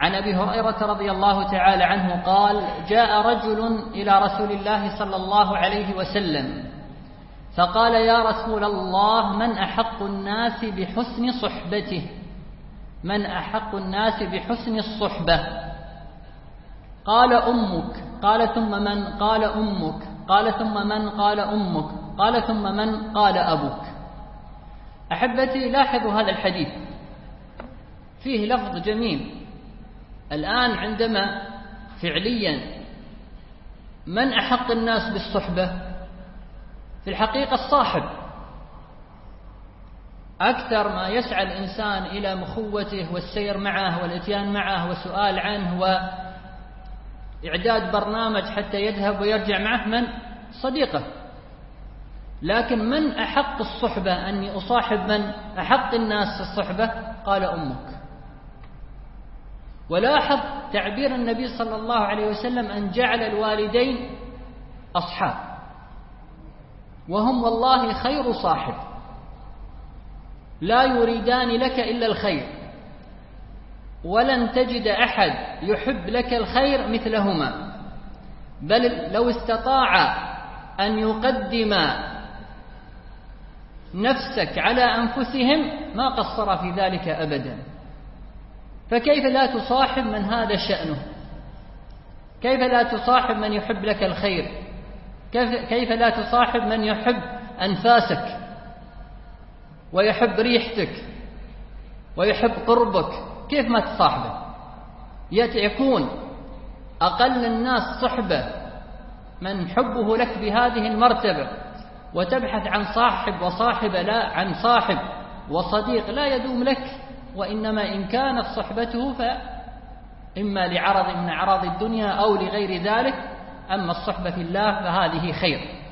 عن أبي هريرة رضي الله تعالى عنه قال: جاء رجل إلى رسول الله صلى الله عليه وسلم فقال: يا رسول الله، من أحق الناس بحسن صحبته؟ من أحق الناس بحسن الصحبة؟ قال: أمك. قال: ثم من؟ قال: أمك. قال: ثم من؟ قال: أمك. قال: ثم من؟ قال: أبوك. أحبتي، لاحظوا هذا الحديث، فيه لفظ جميل. الآن عندما فعليا من أحق الناس بالصحبة؟ في الحقيقة الصاحب. أكثر ما يسعى الإنسان إلى مخوته والسير معه والإتيان معه وسؤال عنه وإعداد برنامج حتى يذهب ويرجع معه من؟ صديقه. لكن من أحق الصحبة أني أصاحب من؟ أحق الناس الصحبة؟ قال: أمك. ولاحظ تعبير النبي صلى الله عليه وسلم أن جعل الوالدين أصحاب، وهم والله خير صاحب، لا يريدان لك إلا الخير، ولن تجد أحد يحب لك الخير مثلهما، بل لو استطاع أن يقدم نفسك على أنفسهم ما قصر في ذلك أبدا. فكيف لا تصاحب من هذا شأنه؟ كيف لا تصاحب من يحب لك الخير؟ كيف لا تصاحب من يحب أنفاسك ويحب ريحتك ويحب قربك؟ كيف ما تصاحبه؟ يكون أقل الناس صحبة من حبه لك بهذه المرتبة، وتبحث عن صاحب وصاحبة، لا عن صاحب وصديق لا يدوم لك، وإنما إن كانت صحبته فإما لعرض من أعراض الدنيا أو لغير ذلك. أما الصحبة في الله فهذه خير.